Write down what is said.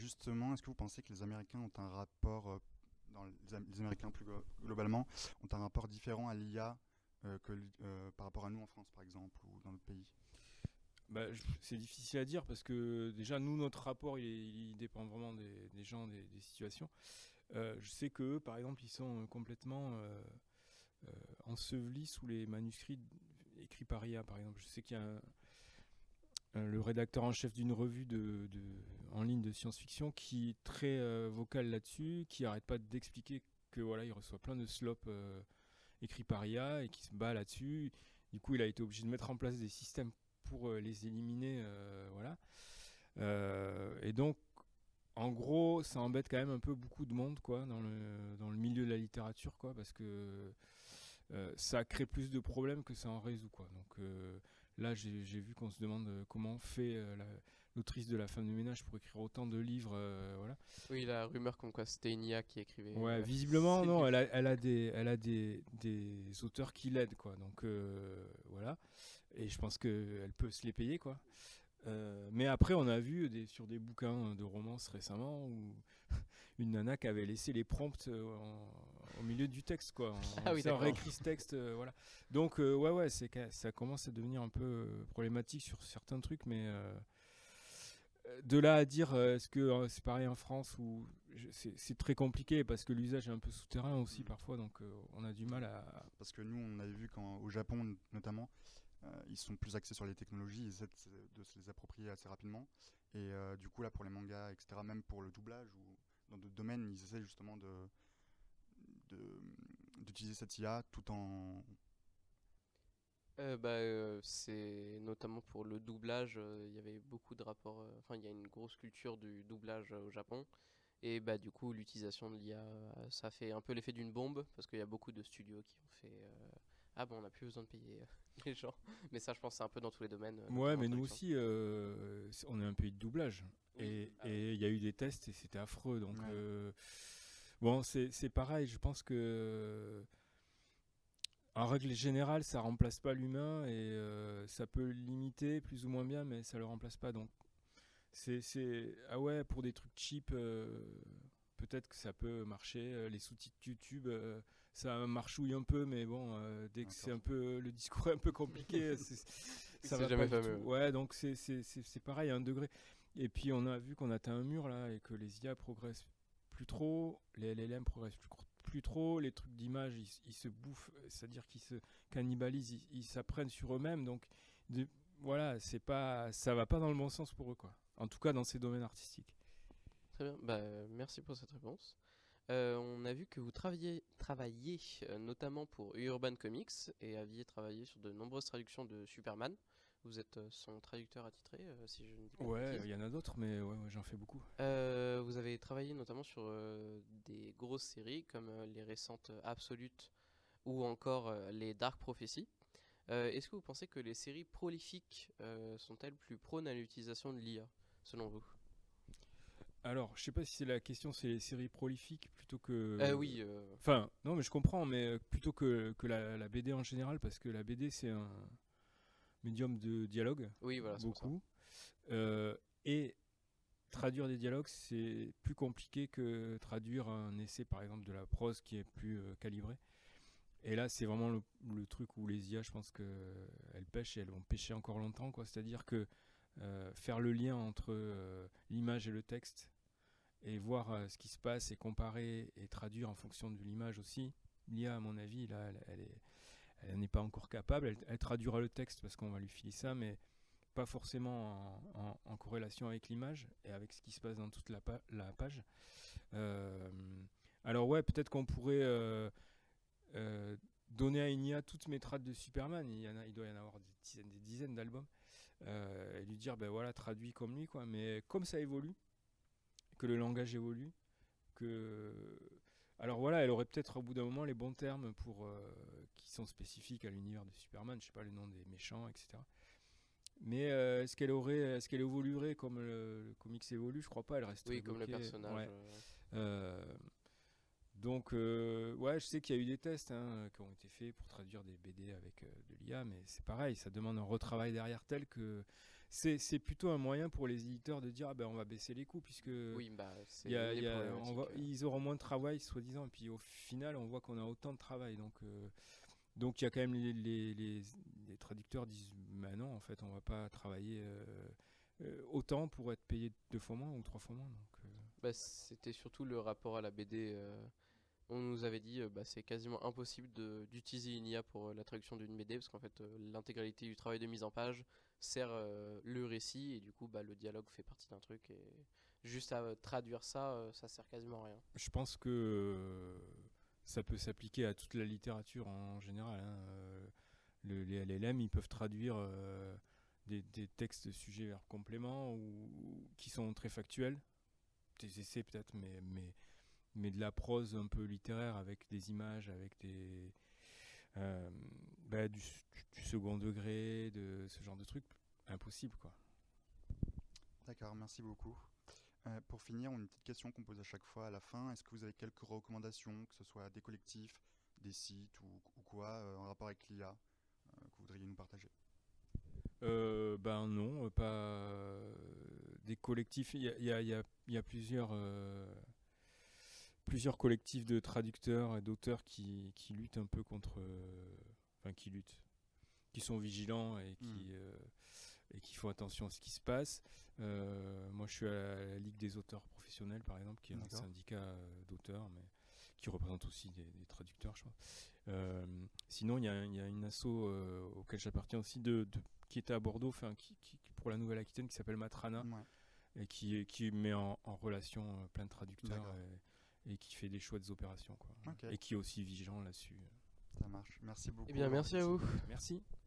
justement, est-ce que vous pensez que les Américains ont un rapport, les Américains plus globalement, ont un rapport différent à l'IA par rapport à nous en France, par exemple, ou dans d'autres pays? C'est difficile à dire parce que déjà, nous, notre rapport, il dépend vraiment des gens, des situations. Je sais qu'eux, par exemple, ils sont complètement ensevelis sous les manuscrits écrits par IA, par exemple. Je sais qu'il y a le rédacteur en chef d'une revue en ligne de science-fiction qui est très vocal là-dessus, qui arrête pas d'expliquer que voilà, il reçoit plein de slop écrits par IA et qui se bat là-dessus. Du coup, il a été obligé de mettre en place des systèmes pour les éliminer, voilà. Et donc, en gros, ça embête quand même un peu beaucoup de monde, quoi, dans le milieu de la littérature, quoi, parce que ça crée plus de problèmes que ça en résout, quoi. Donc là, j'ai vu qu'on se demande comment fait l'autrice de La femme de ménage pour écrire autant de livres, voilà. Oui, la rumeur comme quoi c'était une IA qui écrivait. Ouais, visiblement, ces non, livres. elle a des auteurs qui l'aident, quoi. Donc voilà. Et je pense qu'elle peut se les payer, quoi. Mais après, on a vu sur des bouquins de romances récemment où une nana qui avait laissé les prompts au milieu du texte, quoi. Ah oui, Ça d'accord. réécrit ce texte, voilà. Donc ouais, ça commence à devenir un peu problématique sur certains trucs, mais de là à dire est-ce que c'est pareil en France ou c'est très compliqué parce que l'usage est un peu souterrain aussi parfois, donc on a du mal à. Parce que nous, on avait vu qu'au Japon, notamment, ils sont plus axés sur les technologies, ils essaient de se les approprier assez rapidement. Et du coup, là, pour les mangas, etc., même pour le doublage ou dans d'autres domaines, ils essaient justement d'utiliser cette IA tout en. C'est notamment pour le doublage, il y avait beaucoup de rapports. Enfin, il y a une grosse culture du doublage au Japon. Et bah, du coup, l'utilisation de l'IA, ça fait un peu l'effet d'une bombe parce qu'il y a beaucoup de studios qui ont fait. Ah bon, on n'a plus besoin de payer les gens. Mais ça, je pense, c'est un peu dans tous les domaines, Ouais, notamment en mais nous traduction. aussi, on est un pays de doublage. Oui, Et il y a eu des tests et c'était affreux. Donc, Ouais. bon, c'est pareil. Je pense que, en règle générale, ça remplace pas l'humain et ça peut l'imiter plus ou moins bien, mais ça le remplace pas. Donc, ah ouais, pour des trucs cheap, peut-être que ça peut marcher. Les sous-titres YouTube, ça marchouille un peu, mais bon, dès que c'est un peu le discours est un peu compliqué, ça c'est va jamais pas du tout. fameux. Ouais, donc c'est pareil à un degré. Et puis on a vu qu'on atteint un mur là et que les IA progressent plus trop, les LLM progressent plus trop, les trucs d'image ils se bouffent, c'est-à-dire qu'ils se cannibalisent, ils s'apprennent sur eux-mêmes. Donc voilà, ça va pas dans le bon sens pour eux, quoi. En tout cas dans ces domaines artistiques. Très bien, merci pour cette réponse. On a vu que vous travailliez notamment pour Urban Comics et aviez travaillé sur de nombreuses traductions de Superman. Vous êtes son traducteur attitré, si je ne dis pas de Ouais, il bêtises. y en a d'autres, mais ouais, j'en fais beaucoup. Vous avez travaillé notamment sur des grosses séries comme les récentes Absolute ou encore les Dark Prophecy. Est-ce que vous pensez que les séries prolifiques sont-elles plus prônes à l'utilisation de l'IA, selon vous? Alors, je sais pas si c'est la question, c'est les séries prolifiques plutôt que. Oui. Enfin, non, mais je comprends, mais plutôt que la BD en général, parce que la BD c'est un médium de dialogue, Oui, voilà, c'est pour ça. beaucoup. Et traduire des dialogues, c'est plus compliqué que traduire un essai, par exemple, de la prose qui est plus calibré. Et là, c'est vraiment le truc où les IA, je pense qu'elles pêchent et elles vont pêcher encore longtemps, quoi. C'est-à-dire que faire le lien entre l'image et le texte et voir ce qui se passe et comparer et traduire en fonction de l'image aussi. L'IA, à mon avis, là, elle n'est pas encore capable. Elle traduira le texte parce qu'on va lui filer ça, mais pas forcément en corrélation avec l'image et avec ce qui se passe dans toute la page. Alors ouais, peut-être qu'on pourrait donner à une IA toutes mes trades de Superman. Il doit y en avoir des dizaines d'albums. Et lui dire, ben voilà, traduit comme lui, quoi. Mais comme ça évolue, que le langage évolue, que alors voilà, elle aurait peut-être au bout d'un moment les bons termes pour qui sont spécifiques à l'univers de Superman, je sais pas le nom des méchants, etc. Mais est-ce qu'elle évoluerait comme le comics évolue? Je crois pas, elle resterait Oui, comme le bloquée. personnage. Ouais. Donc ouais, je sais qu'il y a eu des tests qui ont été faits pour traduire des BD avec de l'IA, mais c'est pareil, ça demande un retravail derrière tel que c'est plutôt un moyen pour les éditeurs de dire on va baisser les coûts puisque Oui, bah, c'est il y a- une il des y a- problématiques. ils auront moins de travail soi-disant et puis au final on voit qu'on a autant de travail donc il y a quand même les traducteurs disent bah non en fait on va pas travailler autant pour être payé 2 fois moins ou 3 fois moins Bah, c'était surtout le rapport à la BD. On nous avait dit bah, c'est quasiment impossible d'utiliser une IA pour la traduction d'une BD parce qu'en fait l'intégralité du travail de mise en page sert le récit et du coup bah, le dialogue fait partie d'un truc et juste à traduire ça, ça sert quasiment à rien. je pense que ça peut s'appliquer à toute la littérature en général, hein. Les LLM, ils peuvent traduire des textes sujets vers complément ou qui sont très factuels, des essais peut-être, mais de la prose un peu littéraire avec des images, avec euh, du second degré, de ce genre de truc, impossible quoi. D'accord, merci beaucoup. Pour finir, on a une petite question qu'on pose à chaque fois à la fin. Est-ce que vous avez quelques recommandations, que ce soit des collectifs, des sites ou quoi, en rapport avec l'IA, que vous voudriez nous partager? Ben non, pas des collectifs. Il y a plusieurs collectifs de traducteurs et d'auteurs qui luttent un peu contre, enfin qui luttent, qui sont vigilants et qui font attention à ce qui se passe. Moi, je suis à la Ligue des auteurs professionnels, par exemple, qui est un D'accord. syndicat d'auteurs, mais qui représente aussi des traducteurs, je crois. Sinon, il y a une asso auquel j'appartiens aussi, qui était à Bordeaux, pour la Nouvelle-Aquitaine, qui s'appelle Matrana, Ouais, et qui met en relation plein de traducteurs d'accord. et qui fait des chouettes opérations, quoi. Ok, Et qui est aussi vigilant là-dessus. ça marche. Merci beaucoup. Eh bien merci à vous. Merci.